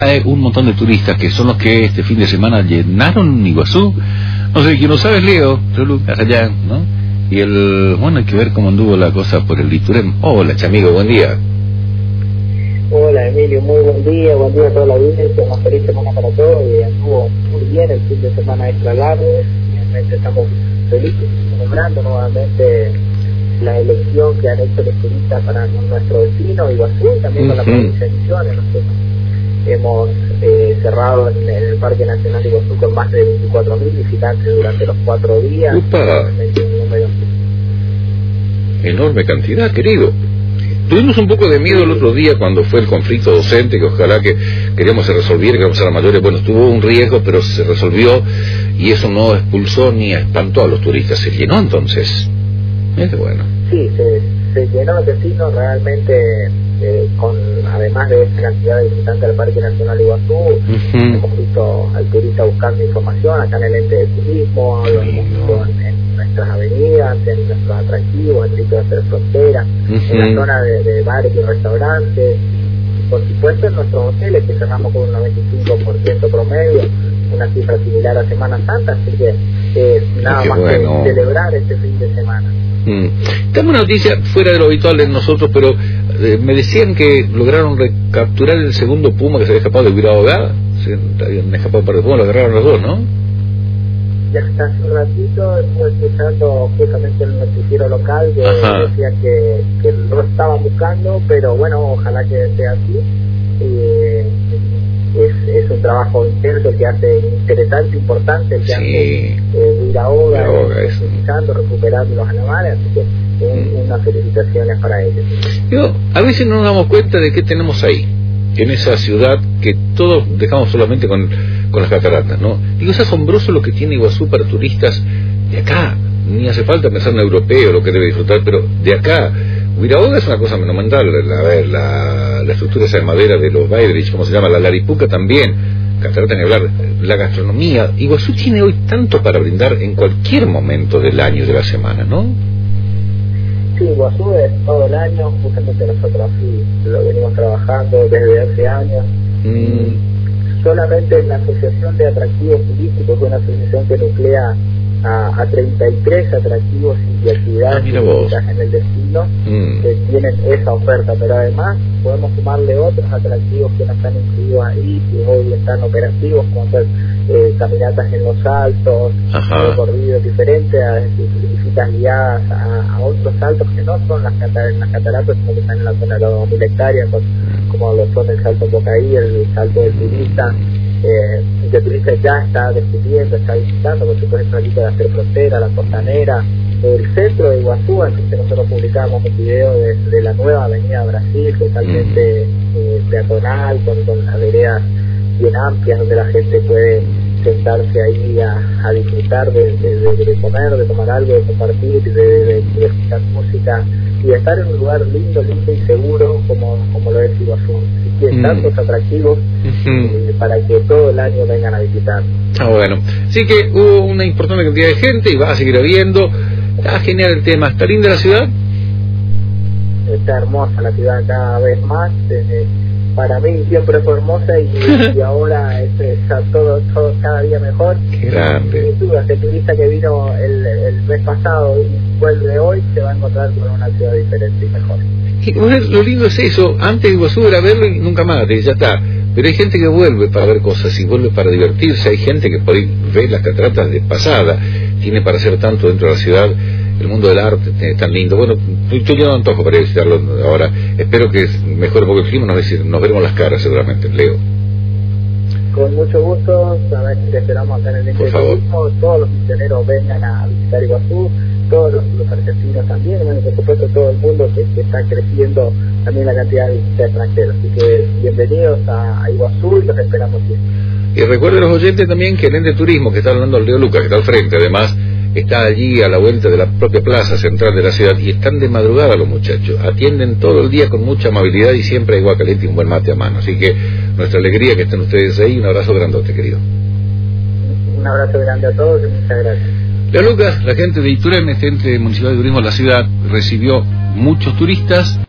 Hay un montón de turistas que son los que este fin de semana llenaron Iguazú. No sé, quién lo sabe es Leo Lucas allá, ¿no? Y bueno, hay que ver cómo anduvo la cosa por el Iturem. Hola, chamigo, buen día. Hola, Emilio, muy buen día a toda la audiencia, una feliz semana para todos, y anduvo muy bien el fin de semana extra largo, realmente estamos felices celebrando nuevamente la elección que han hecho los turistas para nuestro destino, Iguazú, también con la provincia de Misiones. Nosotros hemos cerrado en el Parque Nacional de Iguazú con más de 24.000 visitantes durante los 4 días. ¡Upa! Enorme cantidad, querido. Tuvimos un poco de miedo el otro día cuando fue el conflicto docente, que ojalá que queríamos se resolviera, que queríamos ser mayores. Bueno, tuvo un riesgo, pero se resolvió y eso no expulsó ni espantó a los turistas. Se llenó entonces. Es bueno. Sí, se llenó el destino realmente, además de esa cantidad de visitantes del Parque Nacional de Iguazú. Hemos visto al turista buscando información acá en el ente de turismo, lo hemos visto en nuestras avenidas, en nuestros atractivos, en el sitio de Hacer Frontera, en la zona de bares y restaurantes, y por supuesto en nuestros hoteles, que cerramos con un 95% promedio, una cifra similar a Semana Santa, así que nada más que celebrar este fin de semana. Tengo una noticia fuera de lo habitual de nosotros, pero me decían que lograron recapturar el segundo puma que se había escapado de Huiraogá. Se habían escapado un par de pumas, lo agarraron los dos, ¿no? Ya hasta hace un ratito estuve escuchando justamente el noticiero local que decía que lo estaban buscando, pero bueno, ojalá que sea así. Es un trabajo intenso que hace interesante, importante, que hace Huiraogá, recuperando los animales, así que unas felicitaciones para ellos. A veces no nos damos cuenta de qué tenemos ahí, en esa ciudad que todos dejamos solamente con las cataratas, ¿no? Digo, es asombroso lo que tiene Iguazú para turistas de acá. Ni hace falta pensar en europeo lo que debe disfrutar, pero de acá. Huiraogá es una cosa monumental. A ver, la estructura esa de madera de los Baidrich, ¿cómo se llama? La Laripuca también, catarata ni hablar, la gastronomía. Iguazú tiene hoy tanto para brindar en cualquier momento del año y de la semana, ¿no? Sí, Iguazú es todo el año, justamente nosotros así lo venimos trabajando desde hace años. Solamente en la Asociación de Atractivos Turísticos, que es una asociación que nuclea a 33 atractivos y actividades turísticas en el destino, que tienen esa oferta, pero además podemos sumarle otros atractivos que no están incluidos ahí, que hoy están operativos, como ser caminatas en los altos, recorridos diferentes, visitas guiadas a otros saltos que no son las cataratas, sino que están en la zona de las 2.000 hectáreas, como lo son el salto Bocaí, el salto del turista. El turista ya está descubriendo, está visitando, por supuesto, el sitio de Hacer Frontera, la Costanera, el centro de Iguazú. Así que nosotros publicamos un video de la nueva avenida Brasil, totalmente peatonal, con las veredas bien amplias, donde la gente puede sentarse ahí a disfrutar de comer, de tomar algo, de compartir, de escuchar música y de estar en un lugar lindo y seguro como lo es Iguazú. Así que tantos atractivos para que todo el año vengan a visitar. Bueno, así que hubo una importante cantidad de gente y va a seguir habiendo. Está genial el tema. ¿Está linda la ciudad? Está hermosa la ciudad cada vez más. Para mí siempre fue hermosa y ahora está todo cada día mejor. Qué grande. Sin duda, el turista que vino el mes pasado y vuelve hoy se va a encontrar con una ciudad diferente y mejor. Y bueno, lo lindo es eso. Antes de Iguazú era verlo y nunca más, ya está. Pero hay gente que vuelve para ver cosas y vuelve para divertirse. Hay gente que por ahí ve las cataratas de pasada. Tiene para hacer tanto dentro de la ciudad. El mundo del arte es tan lindo. Bueno, estoy lleno de antojo para visitarlo ahora. Espero que mejore un poco el clima. Nos veremos las caras seguramente, Leo. Con mucho gusto. Sabes que te esperamos acá en el ente de turismo. Todos los misioneros vengan a visitar Iguazú. Todos los argentinos también. Bueno, por supuesto todo el mundo que está creciendo también la cantidad de visitas extranjeros. Así que bienvenidos a Iguazú y los esperamos siempre. Y recuerden los oyentes también que el ente de turismo que está hablando el Leo Lucas, que está al frente, además está allí a la vuelta de la propia plaza central de la ciudad y están de madrugada los muchachos, atienden todo el día con mucha amabilidad y siempre hay agua caliente y un buen mate a mano, así que nuestra alegría que estén ustedes ahí. Un abrazo grandote, querido. Un abrazo grande a todos y muchas gracias. Leo Lucas, la gente de Iturem, este ente municipal de turismo de la ciudad, recibió muchos turistas.